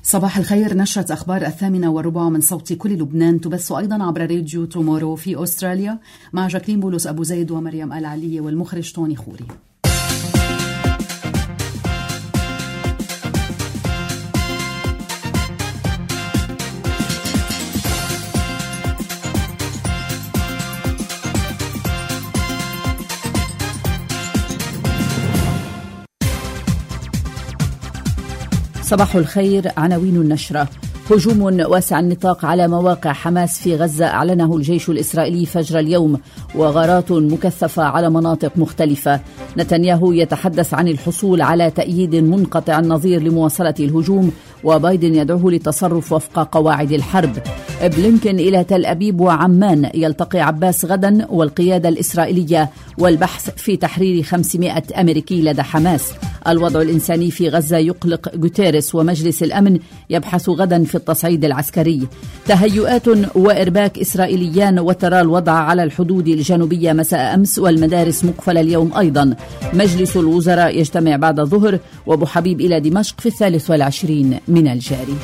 صباح الخير. نشرة أخبار 8:15 من صوت كل لبنان تبث أيضا عبر راديو تومورو في أستراليا مع جاكلين بولس أبو زيد ومريم العلية والمخرج توني خوري. صباح الخير. عناوين النشرة: هجوم واسع النطاق على مواقع حماس في غزة أعلنه الجيش الإسرائيلي فجر اليوم، وغارات مكثفة على مناطق مختلفة. نتنياهو يتحدث عن الحصول على تأييد منقطع النظير لمواصلة الهجوم، وبايدن يدعوه للتصرف وفق قواعد الحرب. بلينكن إلى تل أبيب وعمان، يلتقي عباس غدا والقيادة الإسرائيلية، والبحث في تحرير 500 أمريكي لدى حماس. الوضع الإنساني في غزة يقلق غوتيريس، ومجلس الأمن يبحث غدا في التصعيد العسكري. تهيؤات وإرباك إسرائيليان، وترى الوضع على الحدود الجنوبية مساء أمس، والمدارس مقفلة اليوم أيضا. مجلس الوزراء يجتمع بعد الظهر، وأبو حبيب إلى دمشق في 23 من الجاري.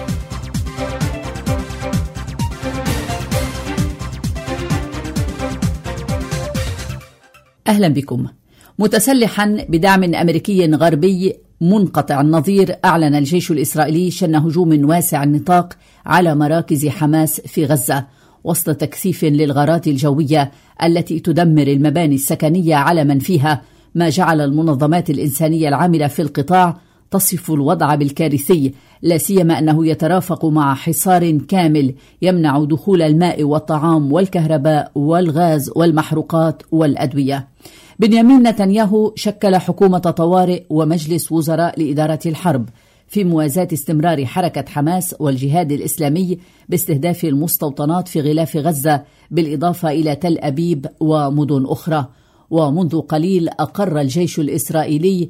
أهلا بكم. متسلحا بدعم أمريكي غربي منقطع النظير، أعلن الجيش الإسرائيلي شن هجوم واسع النطاق على مراكز حماس في غزة، وسط تكثيف للغارات الجوية التي تدمر المباني السكنية على من فيها، ما جعل المنظمات الإنسانية العاملة في القطاع تصف الوضع بالكارثي، لا سيما أنه يترافق مع حصار كامل يمنع دخول الماء والطعام والكهرباء والغاز والمحروقات والأدوية. بنيامين نتنياهو شكل حكومة طوارئ ومجلس وزراء لإدارة الحرب في موازاة استمرار حركة حماس والجهاد الإسلامي باستهداف المستوطنات في غلاف غزة، بالإضافة إلى تل أبيب ومدن أخرى. ومنذ قليل أقر الجيش الإسرائيلي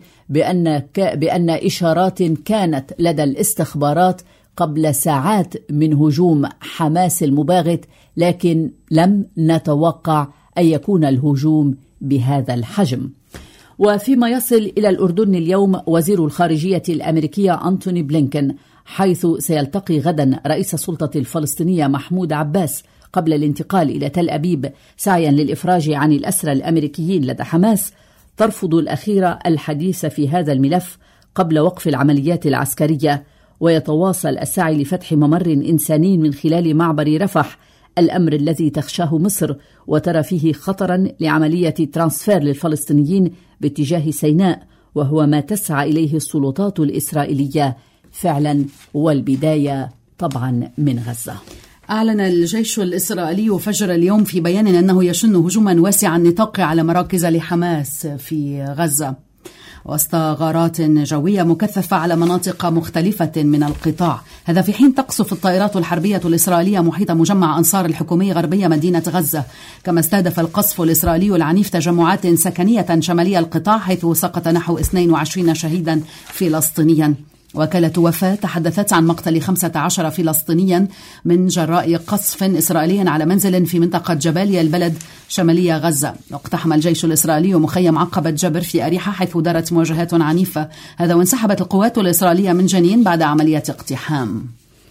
بأن إشارات كانت لدى الاستخبارات قبل ساعات من هجوم حماس المباغت، لكن لم نتوقع أن يكون الهجوم بهذا الحجم. وفيما يصل إلى الأردن اليوم وزير الخارجية الأمريكية أنتوني بلينكن، حيث سيلتقي غدا رئيس السلطة الفلسطينية محمود عباس قبل الانتقال إلى تل أبيب سعيا للإفراج عن الأسرى الأمريكيين لدى حماس. ترفض الأخيرة الحديث في هذا الملف قبل وقف العمليات العسكرية، ويتواصل السعي لفتح ممر إنساني من خلال معبر رفح، الأمر الذي تخشاه مصر وترى فيه خطرا لعملية ترانسفير للفلسطينيين باتجاه سيناء، وهو ما تسعى إليه السلطات الإسرائيلية فعلا، والبداية طبعا من غزة. أعلن الجيش الإسرائيلي فجر اليوم في بيان أنه يشن هجوما واسع النطاق على مراكز لحماس في غزة، وسط غارات جوية مكثفة على مناطق مختلفة من القطاع. هذا في حين تقصف الطائرات الحربية الإسرائيلية محيط مجمع أنصار الحكومي غربية مدينة غزة. كما استهدف القصف الإسرائيلي العنيف تجمعات سكنية شمالية القطاع، حيث سقط نحو 22 شهيدا فلسطينيا. وكالة وفاة تحدثت عن مقتل 15 فلسطينيا من جراء قصف إسرائيلي على منزل في منطقة جباليا البلد شمالية غزة. واقتحم الجيش الإسرائيلي مخيم عقبة جبر في أريحة، حيث دارت مواجهات عنيفة. هذا وانسحبت القوات الإسرائيلية من جنين بعد عملية اقتحام.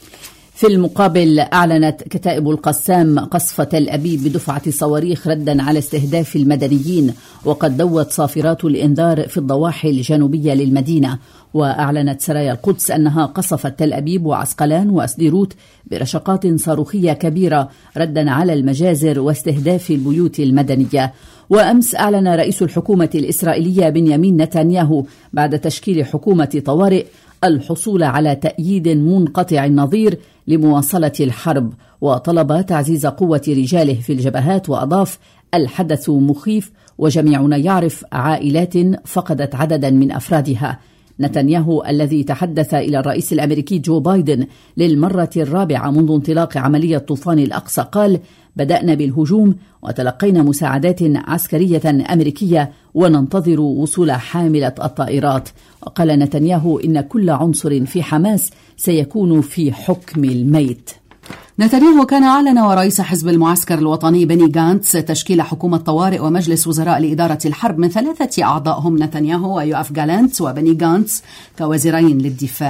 في المقابل، أعلنت كتائب القسام قصف تل أبيب بدفعة صواريخ ردا على استهداف المدنيين، وقد دوت صافرات الإنذار في الضواحي الجنوبية للمدينة. وأعلنت سرايا القدس أنها قصفت تل أبيب وعسقلان وأسديروت برشقات صاروخية كبيرة ردا على المجازر واستهداف البيوت المدنية. وأمس أعلن رئيس الحكومة الإسرائيلية بنيامين نتنياهو بعد تشكيل حكومة طوارئ الحصول على تأييد منقطع النظير لمواصلة الحرب، وطلب تعزيز قوة رجاله في الجبهات، وأضاف: الحدث مخيف، وجميعنا يعرف عائلات فقدت عددا من أفرادها. نتنياهو الذي تحدث إلى الرئيس الأمريكي جو بايدن للمرة الرابعة منذ انطلاق عملية طوفان الأقصى قال: بدأنا بالهجوم وتلقينا مساعدات عسكرية أمريكية وننتظر وصول حاملة الطائرات. وقال نتنياهو إن كل عنصر في حماس سيكون في حكم الميت. نتنياهو كان أعلن ورئيس حزب المعسكر الوطني بني غانتس تشكيل حكومة طوارئ ومجلس وزراء لإدارة الحرب من 3 أعضاء هم نتنياهو ويوآف جالانت وبني غانتس كوزيرين للدفاع.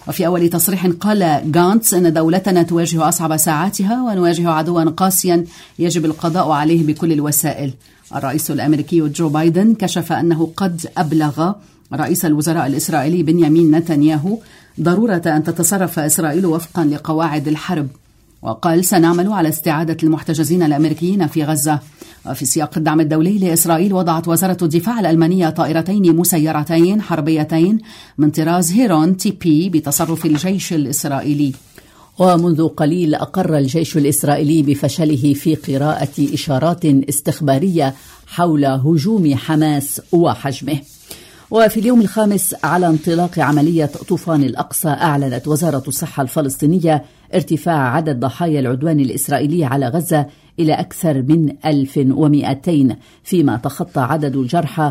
وفي أول تصريح قال غانتس إن دولتنا تواجه أصعب ساعاتها ونواجه عدوا قاسيا يجب القضاء عليه بكل الوسائل. الرئيس الأمريكي جو بايدن كشف أنه قد أبلغ رئيس الوزراء الإسرائيلي بنيامين نتنياهو ضرورة أن تتصرف إسرائيل وفقا لقواعد الحرب، وقال سنعمل على استعادة المحتجزين الأمريكيين في غزة. وفي سياق الدعم الدولي لإسرائيل وضعت وزارة الدفاع الألمانية طائرتين مسيرتين حربيتين من طراز هيرون تي بي بتصرف الجيش الإسرائيلي. ومنذ قليل أقر الجيش الإسرائيلي بفشله في قراءة إشارات استخبارية حول هجوم حماس وحجمه. وفي اليوم الخامس على انطلاق عملية طوفان الأقصى أعلنت وزارة الصحة الفلسطينية ارتفاع عدد ضحايا العدوان الإسرائيلي على غزة إلى أكثر من 1200، فيما تخطى عدد الجرحى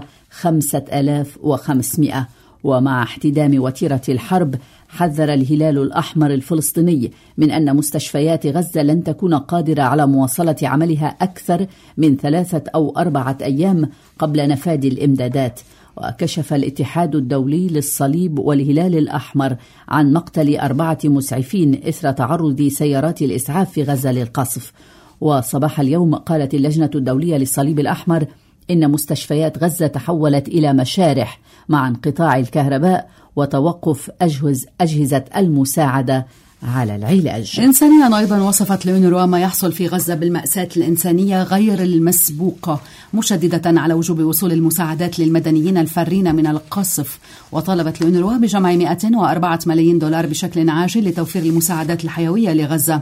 5500. ومع احتدام وتيرة الحرب حذر الهلال الأحمر الفلسطيني من أن مستشفيات غزة لن تكون قادرة على مواصلة عملها أكثر من 3 أو 4 أيام قبل نفاذ الإمدادات. وكشف الاتحاد الدولي للصليب والهلال الأحمر عن مقتل 4 مسعفين إثر تعرض سيارات الإسعاف في غزة للقصف. وصباح اليوم قالت اللجنة الدولية للصليب الأحمر إن مستشفيات غزة تحولت إلى مشارح مع انقطاع الكهرباء وتوقف أجهزة المساعدة على العلاج. إنسانيا أيضا وصفت الأونروا ما يحصل في غزة بالمأساة الإنسانية غير المسبوقة، مشددة على وجوب وصول المساعدات للمدنيين الفارين من القصف. وطالبت الأونروا بجمع 104 ملايين دولار بشكل عاجل لتوفير المساعدات الحيوية لغزة.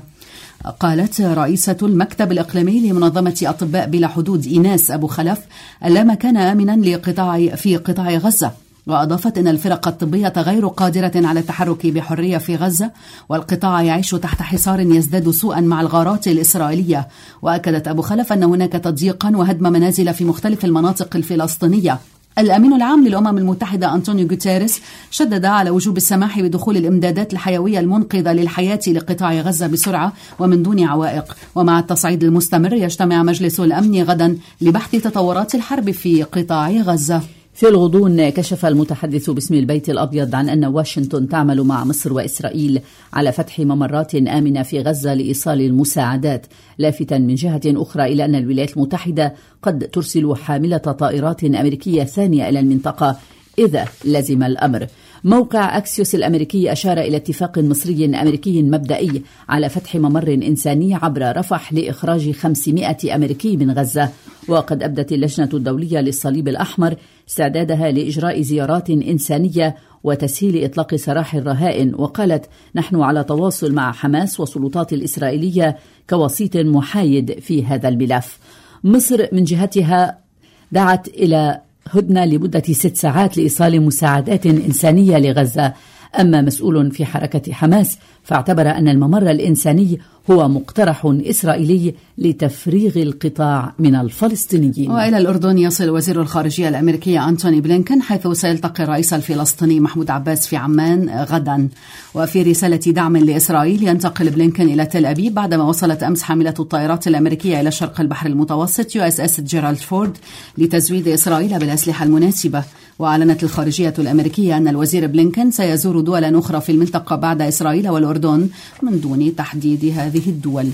قالت رئيسة المكتب الإقليمي لمنظمة أطباء بلا حدود إيناس أبو خلف لا مكان آمنا في قطاع غزة. وأضافت أن الفرق الطبية غير قادرة على التحرك بحرية في غزة، والقطاع يعيش تحت حصار يزداد سوءا مع الغارات الإسرائيلية. وأكدت أبو خلف أن هناك تضييقا وهدم منازل في مختلف المناطق الفلسطينية. الأمين العام للأمم المتحدة أنطونيو غوتيريس شدد على وجوب السماح بدخول الإمدادات الحيوية المنقذة للحياة لقطاع غزة بسرعة ومن دون عوائق. ومع التصعيد المستمر يجتمع مجلس الأمن غدا لبحث تطورات الحرب في قطاع غزة. في الغضون كشف المتحدث باسم البيت الأبيض عن أن واشنطن تعمل مع مصر وإسرائيل على فتح ممرات آمنة في غزة لإيصال المساعدات، لافتاً من جهة أخرى إلى أن الولايات المتحدة قد ترسل حاملة طائرات أمريكية ثانية إلى المنطقة إذا لزم الأمر. موقع أكسيوس الأمريكي أشار إلى اتفاق مصري أمريكي مبدئي على فتح ممر إنساني عبر رفح لإخراج 500 أمريكي من غزة. وقد أبدت اللجنة الدولية للصليب الأحمر استعدادها لإجراء زيارات إنسانية وتسهيل إطلاق سراح الرهائن، وقالت نحن على تواصل مع حماس والسلطات الإسرائيلية كوسيط محايد في هذا الملف. مصر من جهتها دعت إلى هدنة لمدة 6 ساعات لإيصال مساعدات إنسانية لغزة. أما مسؤول في حركة حماس فاعتبر أن الممر الإنساني هو مقترح إسرائيلي لتفريغ القطاع من الفلسطينيين. وإلى الأردن يصل وزير الخارجية الأمريكي أنتوني بلينكن، حيث سيلتقي الرئيس الفلسطيني محمود عباس في عمان غدا. وفي رسالة دعم لإسرائيل ينتقل بلينكن إلى تل أبيب بعدما وصلت أمس حاملة الطائرات الأمريكية إلى شرق البحر المتوسط USS جيرالد فورد لتزويد إسرائيل بالأسلحة المناسبة. وأعلنت الخارجية الأمريكية أن الوزير بلينكن سيزور دولا أخرى في المنطقة بعد إسرائيل والأردن من دون تحديد هذه الدول.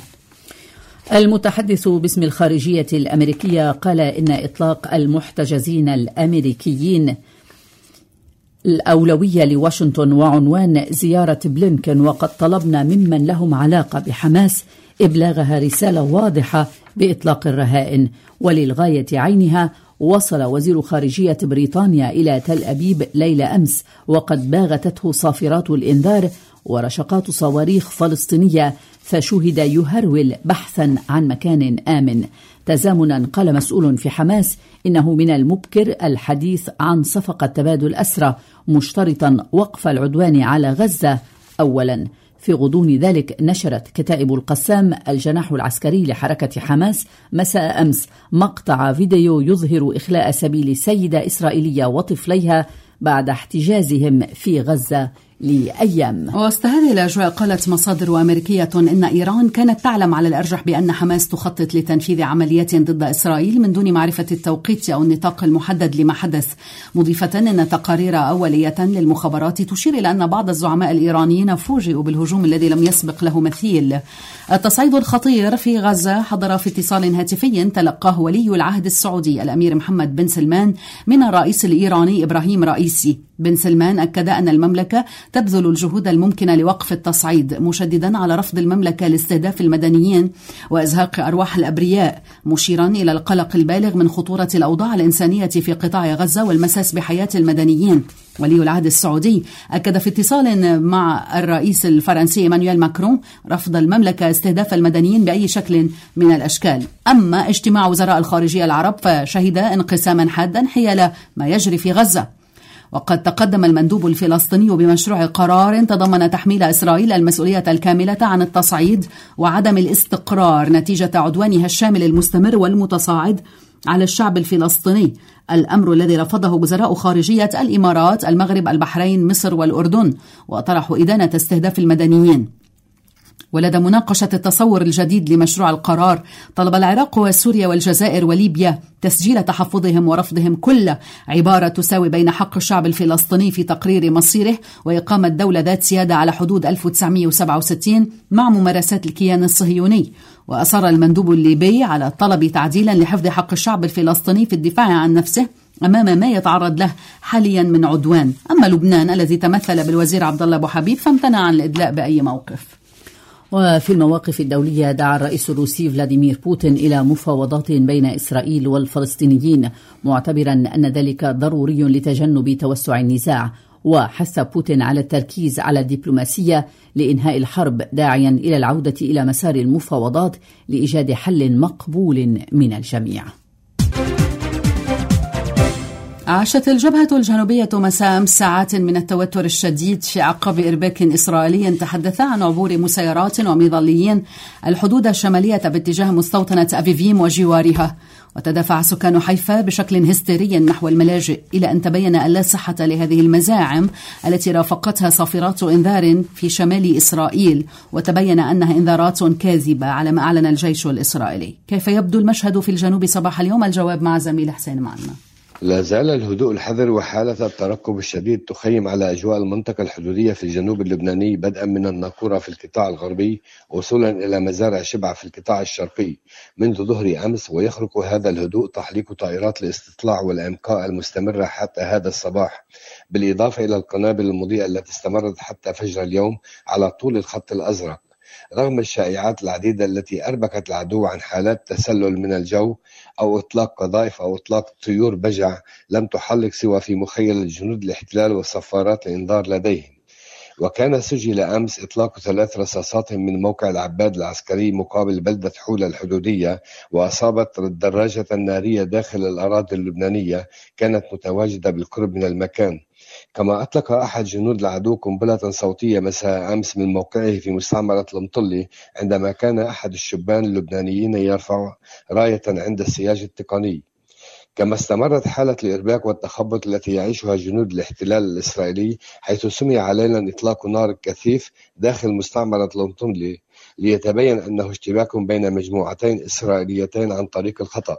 المتحدث باسم الخارجية الأمريكية قال إن إطلاق المحتجزين الأمريكيين الأولوية لواشنطن وعنوان زيارة بلينكن، وقد طلبنا ممن لهم علاقة بحماس إبلاغها رسالة واضحة بإطلاق الرهائن. وللغاية عينها وصل وزير خارجية بريطانيا إلى تل أبيب ليلة أمس، وقد باغتته صافرات الإنذار ورشقات صواريخ فلسطينية، فشهد يهرول بحثا عن مكان آمن. تزامنا قال مسؤول في حماس إنه من المبكر الحديث عن صفقة تبادل أسرى، مشترطا وقف العدوان على غزة أولا. في غضون ذلك نشرت كتائب القسام الجناح العسكري لحركة حماس مساء أمس مقطع فيديو يظهر إخلاء سبيل سيدة إسرائيلية وطفليها بعد احتجازهم في غزة لأيام. وسط هذه الأجواء قالت مصادر أمريكية إن إيران كانت تعلم على الأرجح بأن حماس تخطط لتنفيذ عمليات ضد إسرائيل من دون معرفة التوقيت أو النطاق المحدد لما حدث، مضيفة أن تقارير أولية للمخابرات تشير إلى أن بعض الزعماء الإيرانيين فوجئوا بالهجوم الذي لم يسبق له مثيل. التصعيد الخطير في غزة حضر في اتصال هاتفي تلقاه ولي العهد السعودي الأمير محمد بن سلمان من الرئيس الإيراني إبراهيم رئيسي. بن سلمان أكد أن المملكة تبذل الجهود الممكنة لوقف التصعيد، مشددا على رفض المملكة لاستهداف المدنيين وإزهاق أرواح الأبرياء، مشيرا إلى القلق البالغ من خطورة الأوضاع الإنسانية في قطاع غزة والمساس بحياة المدنيين. ولي العهد السعودي أكد في اتصال مع الرئيس الفرنسي إيمانويل ماكرون رفض المملكة استهداف المدنيين بأي شكل من الأشكال. أما اجتماع وزراء الخارجية العرب فشهد انقساما حادا حيال ما يجري في غزة. وقد تقدم المندوب الفلسطيني بمشروع قرار تضمن تحميل إسرائيل المسؤولية الكاملة عن التصعيد وعدم الاستقرار نتيجة عدوانها الشامل المستمر والمتصاعد على الشعب الفلسطيني، الأمر الذي رفضه وزراء خارجية الإمارات، المغرب، البحرين، مصر والأردن، وطرحوا إدانة استهداف المدنيين. ولدى مناقشة التصور الجديد لمشروع القرار طلب العراق وسوريا والجزائر وليبيا تسجيل تحفظهم ورفضهم كل عبارة تساوي بين حق الشعب الفلسطيني في تقرير مصيره وإقامة دولة ذات سيادة على حدود 1967 مع ممارسات الكيان الصهيوني. وأصر المندوب الليبي على الطلب تعديلا لحفظ حق الشعب الفلسطيني في الدفاع عن نفسه أمام ما يتعرض له حاليا من عدوان. أما لبنان الذي تمثل بالوزير عبد الله أبو حبيب فامتنع عن الإدلاء بأي موقف. وفي المواقف الدولية دعا الرئيس الروسي فلاديمير بوتين إلى مفاوضات بين إسرائيل والفلسطينيين، معتبرا أن ذلك ضروري لتجنب توسع النزاع. وحث بوتين على التركيز على الدبلوماسية لإنهاء الحرب، داعيا إلى العودة إلى مسار المفاوضات لإيجاد حل مقبول من الجميع. عاشت الجبهة الجنوبية مساء أمس ساعات من التوتر الشديد في أعقاب إرباك إسرائيلي تحدث عن عبور مسيرات ومظليين الحدود الشمالية باتجاه مستوطنة أفيفيم وجوارها. وتدافع سكان حيفا بشكل هستيري نحو الملاجئ، إلى أن تبين أن لا صحة لهذه المزاعم التي رافقتها صافرات إنذار في شمال إسرائيل، وتبين أنها إنذارات كاذبة على ما أعلن الجيش الإسرائيلي. كيف يبدو المشهد في الجنوب صباح اليوم؟ الجواب مع زميل حسين معنا. لا زال الهدوء الحذر وحالة الترقب الشديد تخيم على أجواء المنطقة الحدودية في الجنوب اللبناني، بدءا من الناقورة في القطاع الغربي وصولا إلى مزارع شبع في القطاع الشرقي منذ ظهر أمس. ويخرق هذا الهدوء تحليق طائرات الاستطلاع والإمقاء المستمرة حتى هذا الصباح، بالإضافة إلى القنابل المضيئة التي استمرت حتى فجر اليوم على طول الخط الأزرق، رغم الشائعات العديدة التي أربكت العدو عن حالات تسلل من الجو أو إطلاق قذائف أو إطلاق طيور بجع لم تحلق سوى في مخيل الجنود الاحتلال والصفارات الإنذار لديهم. وكان سجل أمس إطلاق 3 رصاصات من موقع العباد العسكري مقابل بلدة حولة الحدودية، وأصابت الدراجة النارية داخل الأراضي اللبنانية كانت متواجدة بالقرب من المكان. كما أطلق أحد جنود العدو قنبلة صوتية مساء أمس من موقعه في مستعمرة المطلي، عندما كان أحد الشبان اللبنانيين يرفع راية عند السياج التقني. كما استمرت حالة الإرباك والتخبط التي يعيشها جنود الاحتلال الإسرائيلي، حيث سمع ليلا إطلاق نار كثيف داخل مستعمرة المطلي، ليتبين أنه اشتباك بين مجموعتين إسرائيليتين عن طريق الخطأ.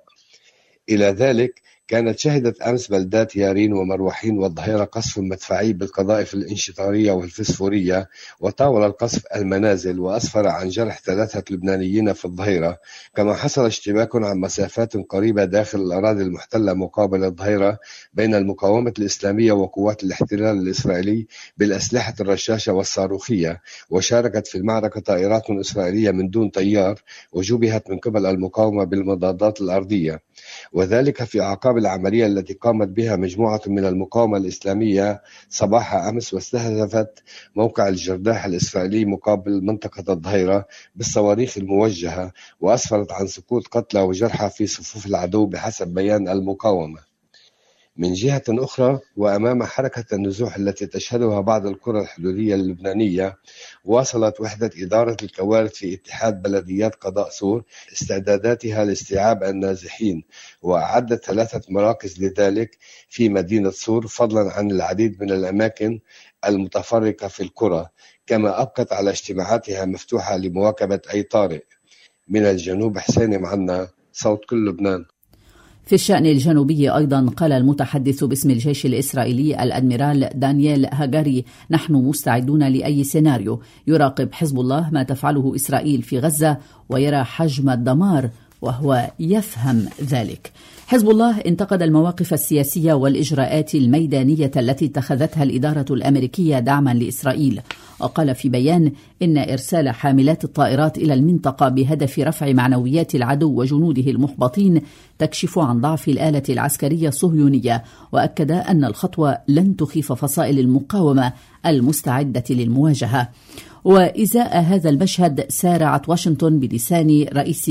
إلى ذلك كانت شهدت أمس بلدات يارين ومروحين والظهيرة قصف مدفعي بالقذائف الانشطارية والفسفورية، وطاول القصف المنازل وأسفر عن جرح 3 لبنانيين في الظهيرة. كما حصل اشتباك عن مسافات قريبة داخل الأراضي المحتلة مقابل الظهيرة بين المقاومة الإسلامية وقوات الاحتلال الإسرائيلي بالأسلحة الرشاشة والصاروخية، وشاركت في المعركة طائرات إسرائيلية من دون طيار وجبهت من قبل المقاومة بالمضادات الأرضية، وذلك في أعقاب العملية التي قامت بها مجموعة من المقاومة الإسلامية صباح أمس، واستهدفت موقع الجرداح الإسرائيلي مقابل منطقة الظهيرة بالصواريخ الموجهة، وأسفرت عن سقوط قتلى وجرحى في صفوف العدو بحسب بيان المقاومة. من جهة أخرى، وأمام حركة النزوح التي تشهدها بعض القرى الحدودية اللبنانية، واصلت وحدة إدارة الكوارث في اتحاد بلديات قضاء سور استعداداتها لاستيعاب النازحين، وأعدت 3 مراكز لذلك في مدينة سور، فضلا عن العديد من الأماكن المتفرقة في القرى، كما أبقت على اجتماعاتها مفتوحة لمواكبة أي طارئ. من الجنوب حسين معنا، صوت كل لبنان. في الشأن الجنوبي أيضا قال المتحدث باسم الجيش الإسرائيلي الأدميرال دانييل هاجاري: نحن مستعدون لأي سيناريو. يراقب حزب الله ما تفعله إسرائيل في غزة ويرى حجم الدمار وهو يفهم ذلك. حزب الله انتقد المواقف السياسية والإجراءات الميدانية التي اتخذتها الإدارة الأمريكية دعما لإسرائيل، وقال في بيان إن إرسال حاملات الطائرات إلى المنطقة بهدف رفع معنويات العدو وجنوده المحبطين تكشف عن ضعف الآلة العسكرية الصهيونية، وأكد أن الخطوة لن تخيف فصائل المقاومة المستعدة للمواجهة. وإزاء هذا المشهد سارعت واشنطن بلسان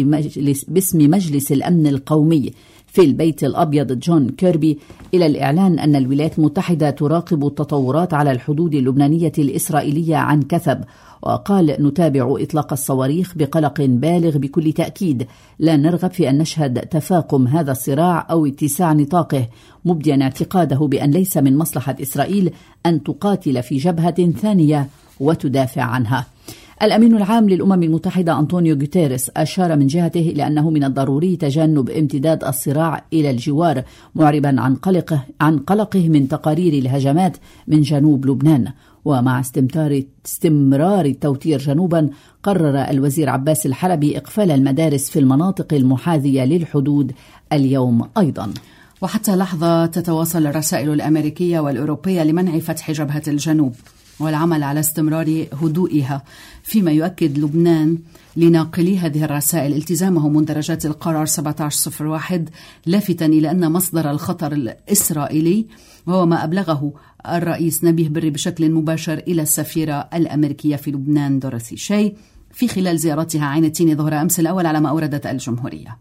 باسم مجلس الأمن القومي في البيت الأبيض جون كيربي إلى الإعلان أن الولايات المتحدة تراقب التطورات على الحدود اللبنانية الإسرائيلية عن كثب، وقال: نتابع إطلاق الصواريخ بقلق بالغ بكل تأكيد، لا نرغب في أن نشهد تفاقم هذا الصراع أو اتساع نطاقه، مبديا اعتقاده بأن ليس من مصلحة إسرائيل أن تقاتل في جبهة ثانية وتدافع عنها. الأمين العام للأمم المتحدة أنطونيو غوتيريس أشار من جهته إلى أنه من الضروري تجنب امتداد الصراع إلى الجوار، معربا عن قلقه من تقارير الهجمات من جنوب لبنان. ومع استمرار التوتير جنوبا، قرر الوزير عباس الحلبي إقفال المدارس في المناطق المحاذية للحدود اليوم أيضا. وحتى لحظة تتواصل الرسائل الأمريكية والأوروبية لمنع فتح جبهة الجنوب والعمل على استمرار هدوئها، فيما يؤكد لبنان لناقلي هذه الرسائل التزامه مندرجات القرار 1701، لافتا إلى أن مصدر الخطر الإسرائيلي وهو ما أبلغه الرئيس نبيه بري بشكل مباشر إلى السفيرة الأمريكية في لبنان دوريثي شاي في خلال زيارتها عين التين ظهر أمس الأول، على ما أوردت الجمهورية.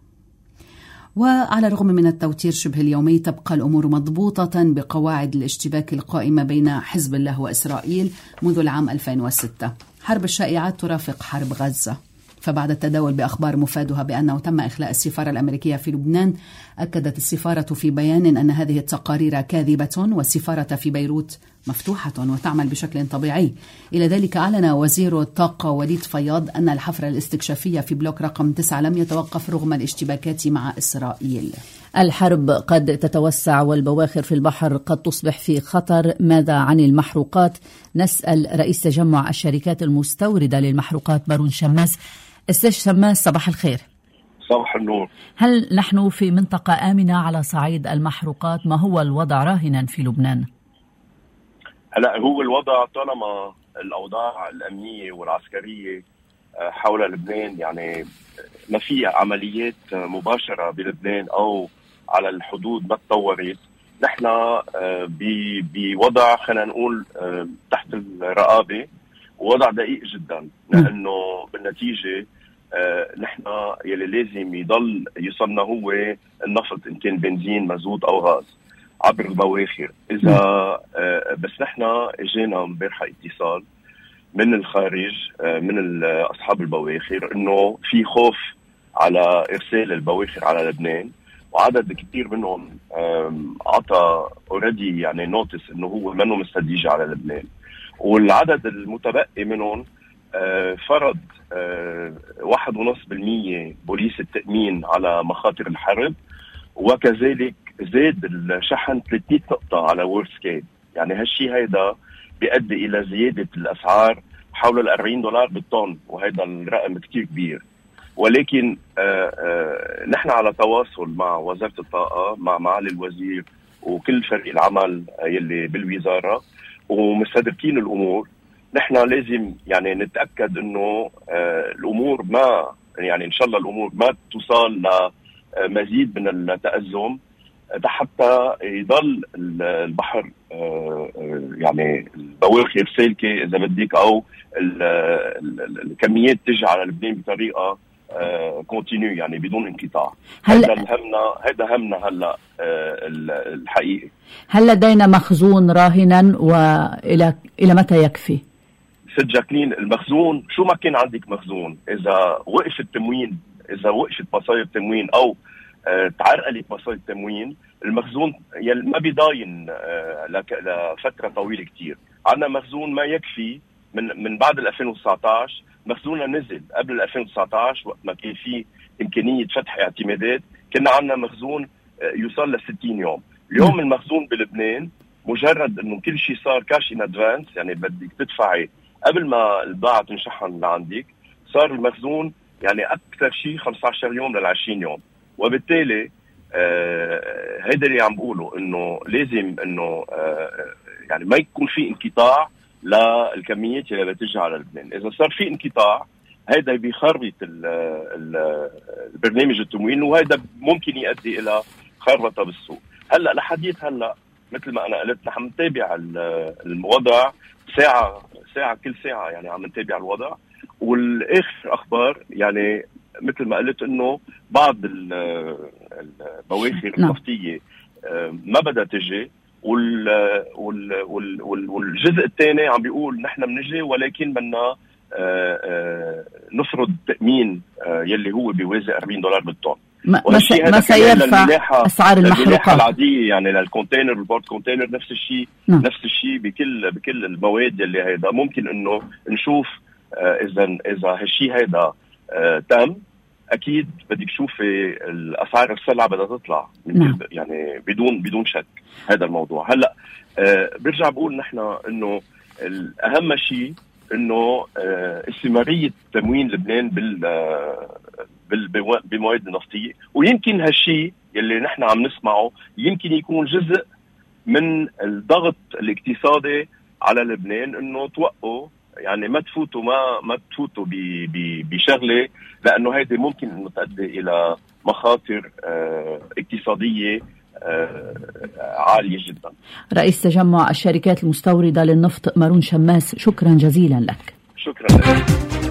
وعلى الرغم من التوتير شبه اليومي، تبقى الأمور مضبوطة بقواعد الاشتباك القائمة بين حزب الله وإسرائيل منذ العام 2006. حرب الشائعات ترافق حرب غزة، فبعد التداول بأخبار مفادها بأنه تم إخلاء السفارة الأمريكية في لبنان، أكدت السفارة في بيان أن هذه التقارير كاذبة، والسفارة في بيروت مفتوحة وتعمل بشكل طبيعي. إلى ذلك أعلن وزير الطاقة وليد فياض أن الحفر الاستكشافي في بلوك رقم 9 لم يتوقف رغم الاشتباكات مع إسرائيل. الحرب قد تتوسع والبواخر في البحر قد تصبح في خطر. ماذا عن المحروقات؟ نسأل رئيس تجمع الشركات المستوردة للمحروقات بارون شماس. أستاذ شماس، صباح الخير. صباح النور. هل نحن في منطقة آمنة على صعيد المحروقات؟ ما هو الوضع راهنا في لبنان؟ هلا هو الوضع طالما الأوضاع الأمنية والعسكرية حول لبنان، يعني ما في عمليات مباشرة بلبنان أو على الحدود ما تطورت، نحن بوضع خلينا نقول تحت الرقابة، ووضع دقيق جدا، لأنه بالنتيجة نحن يلي لازم يضل يصلنا هو النفط، إن كان بنزين مازوت أو غاز، عبر البواخر. إذا بس نحن اجينا امبارح اتصال من الخارج من أصحاب البواخر إنه في خوف على إرسال البواخر على لبنان، وعدد كثير منهم عطى اوريدي يعني نوتس إنه هو منه مستعد يجي على لبنان، والعدد المتبقي منهم فرض 1.5% بوليس التأمين على مخاطر الحرب، وكذلك زاد الشحن 300 نقطة على وورسكيد. يعني هالشي هيدا بيؤدي إلى زيادة الأسعار حول $40 بالطن، وهذا الرقم كتير كبير. ولكن نحن على تواصل مع وزارة الطاقة، مع معالي الوزير وكل فريق العمل يلي بالوزارة، ومستدركين الأمور. نحن لازم يعني نتأكد إنه الأمور ما يعني إن شاء الله الأمور ما توصل لمزيد من التأزم، حتى يضل البحر يعني البواخر سالكة إذا بدك، أو الكميات تجي على لبنان بطريقة كونتينيو يعني بدون انقطاع. هذا همنا هلا الحقيقي. هل لدينا مخزون راهنا وإلى متى يكفي؟ ست جاكلين، المخزون شو ما كان عندك مخزون، إذا وقف التموين، إذا وقفت مصاير التموين أو تعرقلت مصاير التموين، المخزون ما بيضاين لفترة طويلة كتير. عندنا مخزون ما يكفي من بعد 2019. مخزوننا نزل قبل 2019 وقت ما كان في إمكانية فتح اعتمادات، كنا عندنا مخزون يوصل ل 60 يوم. اليوم المخزون بلبنان مجرد انه كل شيء صار كاش ان ادفانس، يعني بدك تدفعي قبل ما البضاعة تنشحن لعندك، صار المخزون يعني اكثر شيء 15 يوم لل 20 يوم. وبالتالي هيدا اللي عم بقوله، انه لازم انه يعني ما يكون في انقطاع للكميات اللي بتجي على لبنان. اذا صار في انقطاع هيدا بيخربط البرنامج التموين، وهيدا ممكن يؤدي الى خربطه بالسوق. هلا لحديت هلا مثل ما انا قلت نحن نتابع الوضع ساعه كل ساعه، يعني عم نتابع الوضع. والاخر اخبار يعني مثل ما قلت انه بعض البواخر النفطيه ما بدها تجي، والجزء الثاني عم بيقول نحن بنجي ولكن بدنا نفرض تأمين يلي هو بيوازي $40 بالطن. ما سيرفع أسعار المحروقات العادية، يعني للكونتينر والبورت كونتينر نفس الشيء. نفس الشيء بكل المواد اللي هيدا ممكن انه نشوف اذا هالشيء هيدا تم. اكيد بدك تشوفي الاسعار السلعة بدها تطلع يعني بدون شك. هذا الموضوع هلا برجع بقول نحن انه الاهم شيء انه استمرارية تموين لبنان بالمواد النفطية، ويمكن هالشيء يلي نحن عم نسمعه يمكن يكون جزء من الضغط الاقتصادي على لبنان، انه توقعوا يعني ما تفوتوا بشغله، لانه هيدي ممكن انه تؤدي الى مخاطر اقتصادية عالية جدا. رئيس تجمع الشركات المستوردة للنفط مارون شماس، شكرا جزيلا لك. شكرا لك.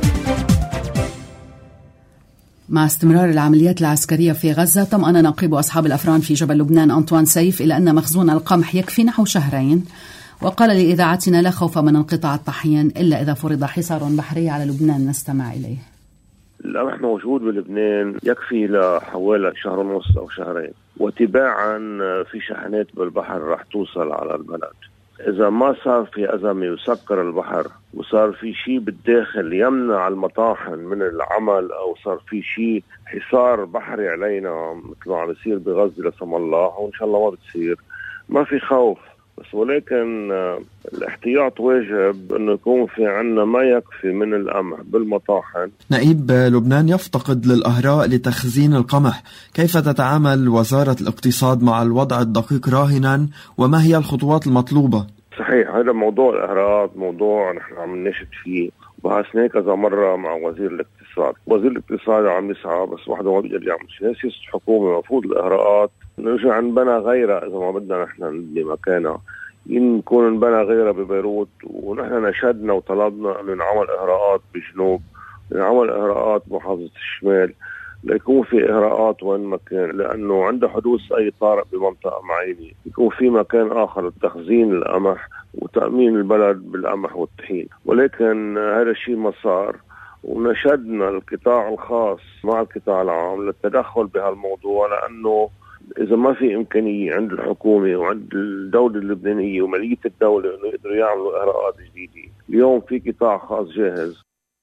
مع استمرار العمليات العسكرية في غزة، طمأن نقيب أصحاب الأفران في جبل لبنان أنطوان سيف إلى أن مخزون القمح يكفي نحو شهرين، وقال لإذاعتنا لا خوف من انقطاع الطحين إلا إذا فرض حصار بحري على لبنان. نستمع إليه. القمح موجود بلبنان يكفي لحوالي شهر ونص أو شهرين، وتباعا في شحنات بالبحر رح توصل على البلد. إذا ما صار في أزمة وسكر البحر وصار في شيء بالداخل يمنع المطاحن من العمل، أو صار في شيء حصار بحري علينا مثل ما عم يصير بغزة لا سمح الله، وإن شاء الله ما بتصير، ما في خوف. بس ولكن الاحتياط واجب انه يكون في عنا ما يكفي من القمح بالمطاحن. نقيب، لبنان يفتقد للأهراء لتخزين القمح، كيف تتعامل وزارة الاقتصاد مع الوضع الدقيق راهنا، وما هي الخطوات المطلوبة؟ صحيح، هذا موضوع الأهراء موضوع نحن عم نناشد فيه، وبحثناه كذا مرة مع وزير الاقتصاد. وزير الاقتصاد عم يسعى بس وحده ما بيقدر يعمل شيء. سياسة الحكومة المفروض الإهراءات نرجع نبنى غيرها إذا ما بدنا نحن نبني مكانها، نكون نبنى غيرها ببيروت. ونحن نشدنا وطلبنا أن نعمل إهراءات بجنوب، نعمل إهراءات بمحافظة الشمال، ليكون في إهراءات وين مكان، لأنه عند حدوث أي طارئ بمنطقة معينة يكون في مكان آخر لتخزين القمح وتأمين البلد بالقمح والطحين. ولكن هذا الشيء ما صار، ونشدنا القطاع الخاص مع القطاع العام للتدخل بهالموضوع، لأنه إذا ما في إمكانية عند الحكومة وعند الدولة اللبنانية ومالية الدولة إنه يقدروا يعملوا إهراءات جديدة، اليوم في قطاع خاص جاهز.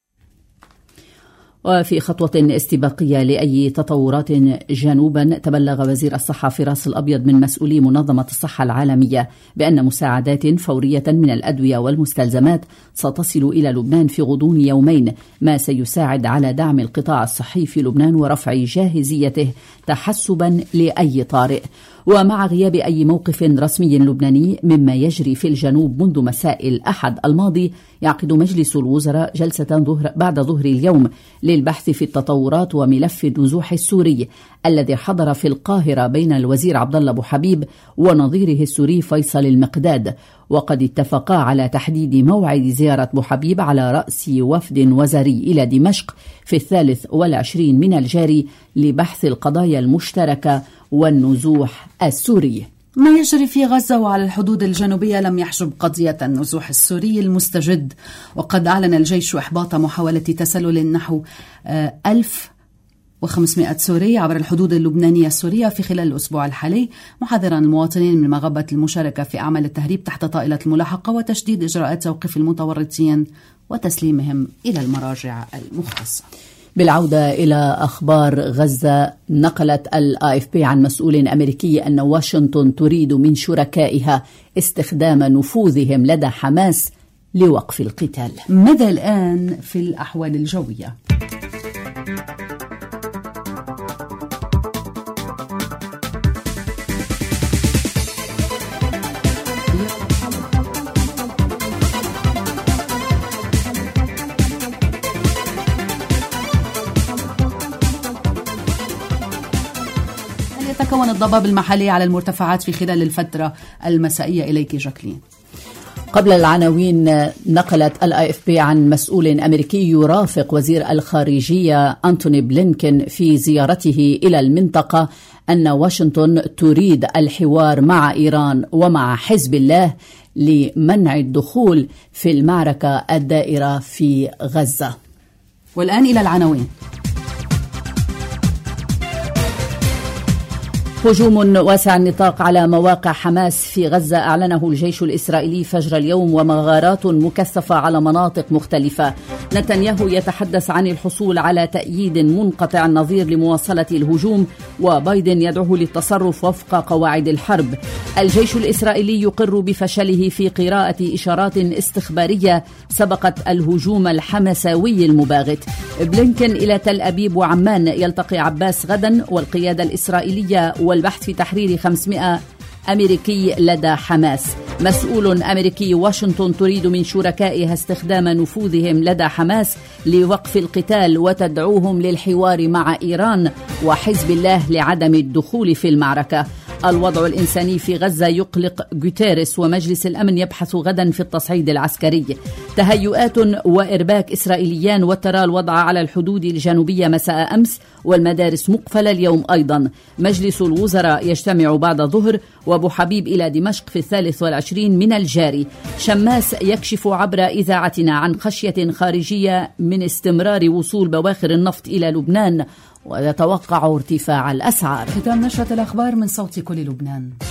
وفي خطوة استباقية لأي تطورات جنوبا، تبلغ وزير الصحة فراس الأبيض من مسؤولي منظمة الصحة العالمية بأن مساعدات فورية من الأدوية والمستلزمات ستصل إلى لبنان في غضون يومين، ما سيساعد على دعم القطاع الصحي في لبنان ورفع جاهزيته تحسبا لأي طارئ. ومع غياب أي موقف رسمي لبناني مما يجري في الجنوب منذ مساء الأحد الماضي، يعقد مجلس الوزراء جلسة بعد ظهر اليوم للبحث في التطورات وملف النزوح السوري الذي حضر في القاهرة بين الوزير عبد الله أبو حبيب ونظيره السوري فيصل المقداد. وقد اتفقا على تحديد موعد زيارة أبو حبيب على رأس وفد وزاري إلى دمشق في 23 من الجاري لبحث القضايا المشتركة والنزوح السوري. ما يجري في غزة وعلى الحدود الجنوبية لم يحجب قضية النزوح السوري المستجد، وقد أعلن الجيش إحباط محاولة تسلل نحو 1500 سوري عبر الحدود اللبنانية السورية في خلال الأسبوع الحالي، محذرا المواطنين من مغبة المشاركة في أعمال التهريب تحت طائلة الملاحقة وتشديد إجراءات توقيف المتورطين وتسليمهم إلى المراجع المختصة. بالعودة إلى أخبار غزة، نقلت الAFP عن مسؤول أمريكي أن واشنطن تريد من شركائها استخدام نفوذهم لدى حماس لوقف القتال. ماذا الآن في الأحوال الجوية؟ يتكون الضباب المحلي على المرتفعات في خلال الفترة المسائية. إليك جاكلين. قبل العناوين، نقلت الAFP عن مسؤول أمريكي يرافق وزير الخارجية أنتوني بلينكن في زيارته إلى المنطقة أن واشنطن تريد الحوار مع إيران ومع حزب الله لمنع الدخول في المعركة الدائرة في غزة. والآن إلى العناوين. هجوم واسع النطاق على مواقع حماس في غزة أعلنه الجيش الإسرائيلي فجر اليوم، ومغارات مكثفة على مناطق مختلفة. نتنياهو يتحدث عن الحصول على تأييد منقطع النظير لمواصلة الهجوم، وبايدن يدعو للتصرف وفق قواعد الحرب. الجيش الإسرائيلي يقر بفشله في قراءة إشارات استخبارية سبقت الهجوم الحماساوي المباغت. بلينكن إلى تل أبيب وعمان، يلتقي عباس غدا والقيادة الإسرائيلية والبحث في تحرير 500 أمريكي لدى حماس. مسؤول أمريكي: واشنطن تريد من شركائها استخدام نفوذهم لدى حماس لوقف القتال وتدعوهم للحوار مع إيران وحزب الله لعدم الدخول في المعركة. الوضع الإنساني في غزة يقلق غوتيريس، ومجلس الأمن يبحث غدا في التصعيد العسكري. تهيؤات وإرباك إسرائيليان وترى الوضع على الحدود الجنوبية مساء أمس، والمدارس مقفلة اليوم أيضا. مجلس الوزراء يجتمع بعد الظهر، وأبو حبيب إلى دمشق في 23 من الجاري. شماس يكشف عبر إذاعتنا عن خشية خارجية من استمرار وصول بواخر النفط إلى لبنان، ويتوقع ارتفاع الأسعار. ختام نشرة الأخبار من صوت كل لبنان.